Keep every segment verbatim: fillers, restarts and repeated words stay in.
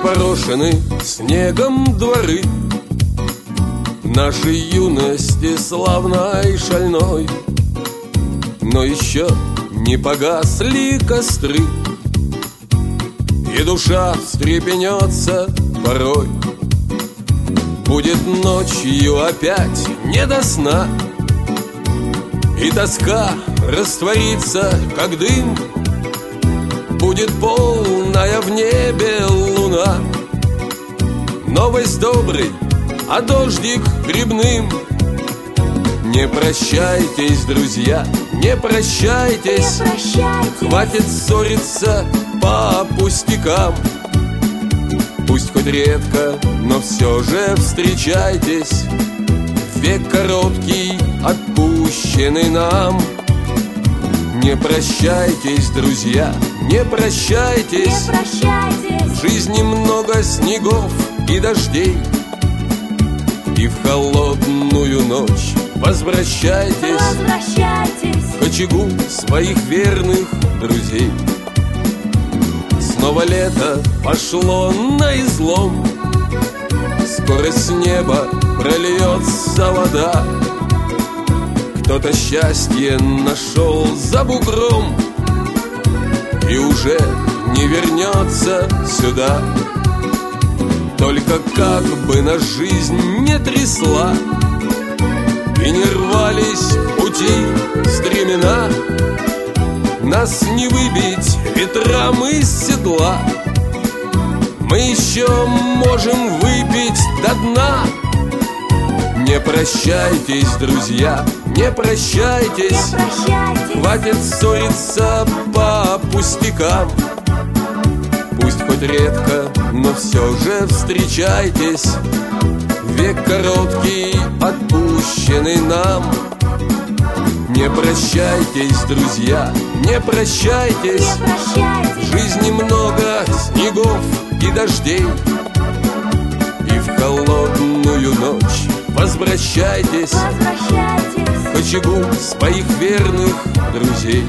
запорошены снегом дворы нашей юности славной и шальной. Но еще не погасли костры, и душа встрепенется порой. Будет ночью опять не до сна, и тоска растворится, как дым. Будет полная в небе луна, новость доброй, а дождик грибным. Не прощайтесь, друзья, не прощайтесь, не прощайтесь. Хватит ссориться по пустякам. Пусть хоть редко, но все же встречайтесь. Век короткий, отпущенный нам. Не прощайтесь, друзья, не прощайтесь, не прощайтесь. В жизни много снегов и дождей, и в холодную ночь возвращайтесь, возвращайтесь к очагу своих верных друзей. Снова лето пошло на излом, скоро с неба прольется вода. Кто-то счастье нашел за бугром и уже не вернется сюда. Только как бы нас жизнь не трясла и не рвались пути стремена, нас не выбить ветрам из седла. Мы еще можем выпить до дна. Не прощайтесь, друзья, не прощайтесь, не прощайтесь. Хватит ссориться по пустякам. Пусть хоть редко, но все же встречайтесь. Век короткий, отпущенный нам. Не прощайтесь, друзья, не прощайтесь, не прощайтесь. В жизни много снегов и дождей, и в холодную ночь возвращайтесь, возвращайтесь к очагу своих верных друзей.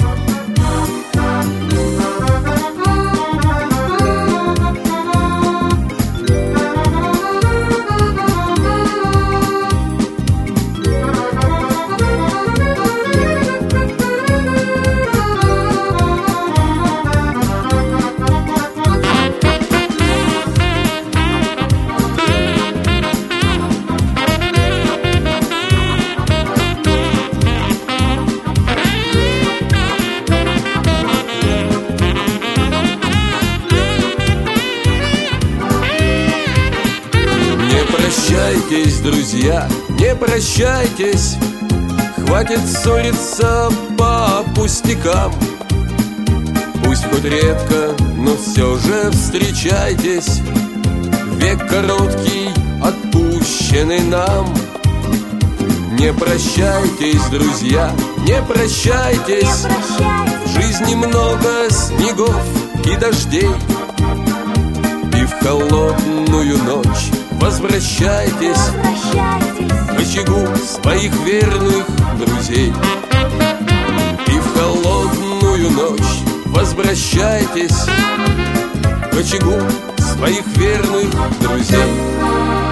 Не прощайтесь, друзья, не прощайтесь, хватит ссориться по пустякам. Пусть хоть редко, но все же встречайтесь. Век короткий, отпущенный нам. Не прощайтесь, друзья, не прощайтесь, не прощайтесь. В жизни много снегов и дождей, и в холодную ночь возвращайтесь, возвращайтесь к очагу своих верных друзей. И в холодную ночь возвращайтесь, к очагу своих верных друзей.